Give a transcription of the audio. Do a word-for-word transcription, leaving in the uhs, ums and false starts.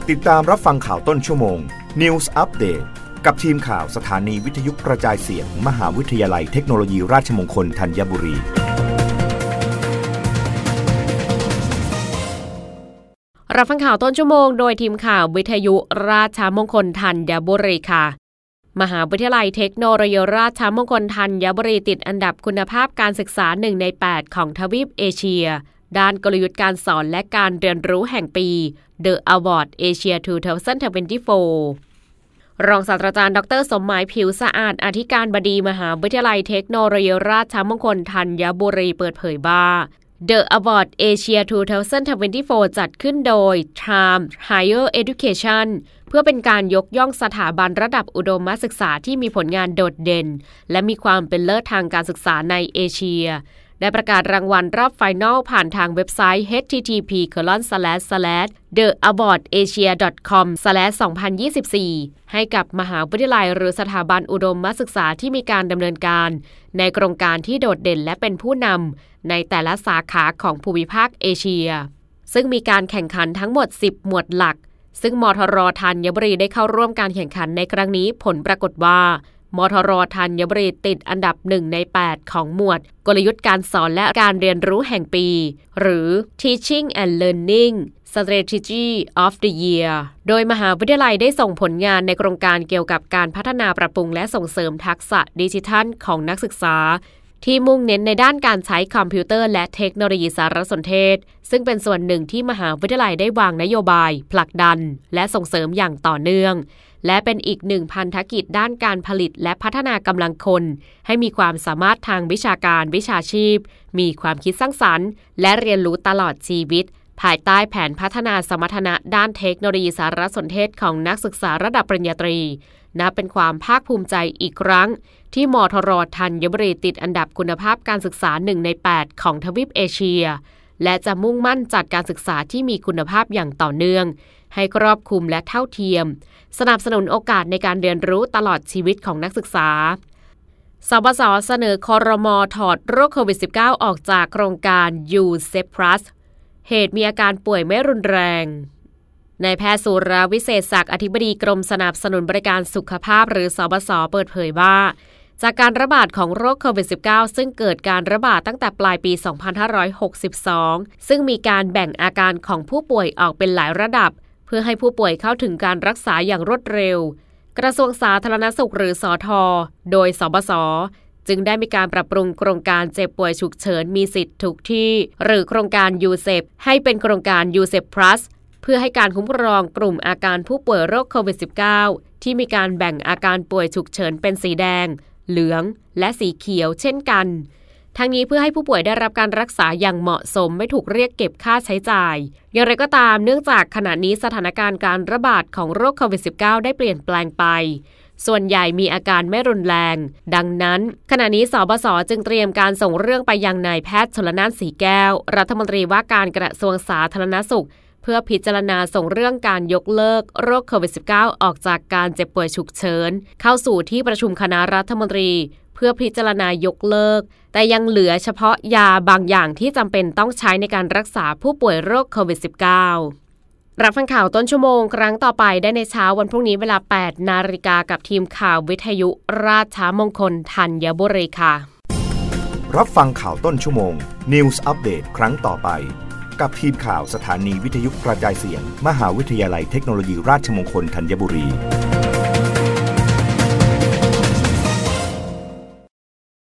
ติดตามรับฟังข่าวต้นชั่วโมง News Update กับทีมข่าวสถานีวิทยุกระจายเสียง มหาวิทยาลัยเทคโนโลยีราชมงคลธัญบุรีรับฟังข่าวต้นชั่วโมงโดยทีมข่าววิทยุราชมงคลธัญบุรีค่ะมหาวิทยาลัยเทคโนโลยีราชมงคลธัญบุรีติดอันดับคุณภาพการศึกษาหนึ่งในแปดของทวีปเอเชียด้านกลยุทธ์การสอนและการเรียนรู้แห่งปี The Award Asia สองพันยี่สิบสี่ รองศาสตราจารย์ดรสมหมายผิวสะอาดอธิการบดีมหาวิทยาลัยเทคโนโลยีราชมงคลธัญบุรีเปิดเผยว่า The Award Asia สองพันยี่สิบสี่ จัดขึ้นโดย Time Higher Education เพื่อเป็นการยกย่องสถาบันระดับอุดมศึกษาที่มีผลงานโดดเด่นและมีความเป็นเลิศทางการศึกษาในเอเชียได้ประกาศรางวัลรอบไฟนอลผ่านทางเว็บไซต์ เอช ที ที พี โคลอน สแลช สแลช เดอะ อวอร์ด เอเชีย ดอท คอม สแลช สองพันยี่สิบสี่ ให้กับมหาวิทยาลัยหรือสถาบันอุดมศึกษาที่มีการดำเนินการในโครงการที่โดดเด่นและเป็นผู้นำในแต่ละสาขาของภูมิภาคเอเชียซึ่งมีการแข่งขันทั้งหมดสิบหมวดหลักซึ่งมทร.ธัญบุรีได้เข้าร่วมการแข่งขันในครั้งนี้ผลปรากฏว่ามทร.ธัญบุรีติดอันดับหนึ่งในแปดของหมวดกลยุทธ์การสอนและการเรียนรู้แห่งปีหรือ Teaching and Learning Strategy of the Year โดยมหาวิทยาลัยได้ส่งผลงานในโครงการเกี่ยวกับการพัฒนาปรับปรุงและส่งเสริมทักษะดิจิทัลของนักศึกษาที่มุ่งเน้นในด้านการใช้คอมพิวเตอร์และเทคโนโลยีสารสนเทศซึ่งเป็นส่วนหนึ่งที่มหาวิทยาลัยได้วางนโยบายผลักดันและส่งเสริมอย่างต่อเนื่องและเป็นอีกหนึ่งพันธกิจด้านการผลิตและพัฒนากำลังคนให้มีความสามารถทางวิชาการวิชาชีพมีความคิดสร้างสรรค์และเรียนรู้ตลอดชีวิตภายใต้แผนพัฒนาสมรรถนะด้านเทคโนโลยีสารสนเทศของนักศึกษาระดับปริญญาตรีนับเป็นความภาคภูมิใจอีกครั้งที่มทร.ธัญบุรีติดอันดับคุณภาพการศึกษาหนึ่งในแปดของทวีปเอเชียและจะมุ่งมั่นจัดการศึกษาที่มีคุณภาพอย่างต่อเนื่องให้ครอบคลุมและเท่าเทียมสนับสนุนโอกาสในการเรียนรู้ตลอดชีวิตของนักศึกษาสบส.เสนอครม.ถอดโรคโควิด สิบเก้า ออกจากโครงการ ยู เซฟ Plus เหตุมีอาการป่วยไม่รุนแรงนายแพทย์สุรวิเศษศักดิ์อธิบดีกรมสนับสนุนบริการสุขภาพหรือสบส.เปิดเผยว่าจากการระบาดของโรคโควิด สิบเก้า ซึ่งเกิดการระบาดตั้งแต่ปลายปี สองพันห้าร้อยหกสิบสอง ซึ่งมีการแบ่งอาการของผู้ป่วยออกเป็นหลายระดับเพื่อให้ผู้ป่วยเข้าถึงการรักษาอย่างรวดเร็วกระทรวงสาธารณสุขหรือสท.โดยสบส.จึงได้มีการปรับปรุงโครงการเจ็บป่วยฉุกเฉินมีสิทธิ์ทุกที่หรือโครงการ ยู เซฟ ให้เป็นโครงการ ยู เซฟ Plus เพื่อให้การคุ้มครองกลุ่มอาการผู้ป่วยโรคโควิด สิบเก้า ที่มีการแบ่งอาการป่วยฉุกเฉินเป็นสีแดงเหลืองและสีเขียวเช่นกันทั้งนี้เพื่อให้ผู้ป่วยได้รับการรักษาอย่างเหมาะสมไม่ถูกเรียกเก็บค่าใช้จ่ายอย่างไรก็ตามเนื่องจากขณะนี้สถานการณ์การระบาดของโรคโควิด สิบเก้า ได้เปลี่ยนแปลงไปส่วนใหญ่มีอาการไม่รุนแรงดังนั้นขณะนี้สบส.จึงเตรียมการส่งเรื่องไปยังนายแพทย์ชลน่านสีแก้วรัฐมนตรีว่าการกระทรวงสาธารณสุขเพื่อพิจารณาส่งเรื่องการยกเลิกโรคโควิด สิบเก้า ออกจากการเจ็บป่วยฉุกเฉินเข้าสู่ที่ประชุมคณะรัฐมนตรีเพื่อพิจารณายกเลิกแต่ยังเหลือเฉพาะยาบางอย่างที่จำเป็นต้องใช้ในการรักษาผู้ป่วยโรคโควิด สิบเก้า รับฟังข่าวต้นชั่วโมงครั้งต่อไปได้ในเช้าวันพรุ่งนี้เวลา แปดนาฬิกากับทีมข่าววิทยุราชมงคลธัญบุรีค่ะรับฟังข่าวต้นชั่วโมง News Update ครั้งต่อไปกับทีมข่าวสถานีวิทยุกระจายเสียงมหาวิทยาลัยเทคโนโลยีราชมงคลธัญบุรี